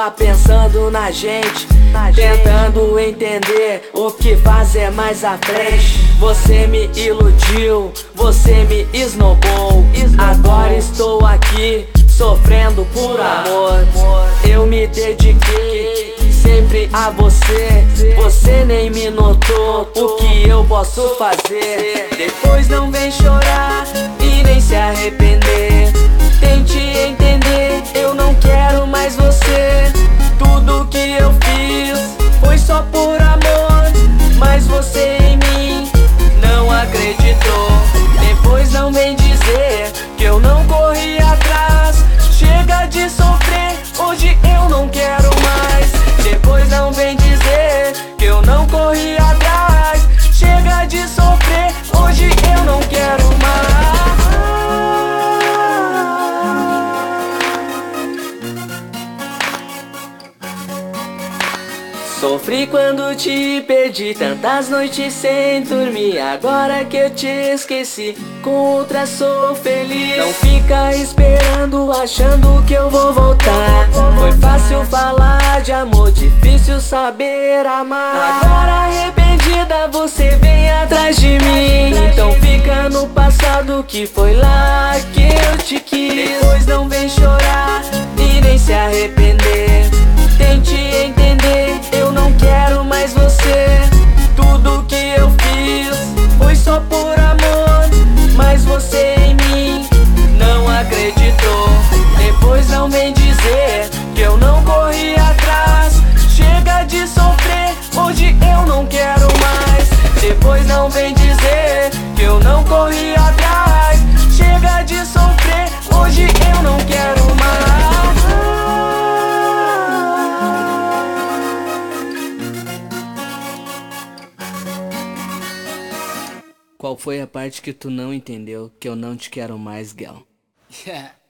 toa pensando na gente, tentando entender o que fazer mais à frente. Você me iludiu, você me esnobou. Agora estou aqui sofrendo por amor. Eu me dediquei sempre a você, você nem me notou o que eu posso fazer. Depois não vem chorar e nem se arrepender. Tente entender, eu não quero mais você. Tudo que eu fiz foi só por amor, mas você em mim não acreditou. Depois não vem dizer que eu não corri atrás. Chega de sofrer, hoje eu não quero mais. Depois não vem dizer que eu não corri atrás. Chega de sofrer, hoje eu não quero mais. Sofri quando te perdi, tantas noites sem dormir. Agora que eu te esqueci, com outra sou feliz. Não fica esperando, achando que eu vou voltar. Foi fácil falar de amor, difícil saber amar. Agora arrependida você vem atrás de mim. Então fica no passado que foi lá que eu te quis. Depois não vem chorar e nem se arrepender. Tente entender, eu não quero mais você. Tudo que eu fiz foi só por amor, mas você em mim não acreditou. Depois não vem dizer que eu não corri atrás. Chega de sofrer, hoje eu não quero mais. Depois não vem dizer que eu não corri atrás. Chega de sofrer, hoje eu não quero mais. Qual foi a parte que tu não entendeu, que eu não te quero mais, girl? Yeah.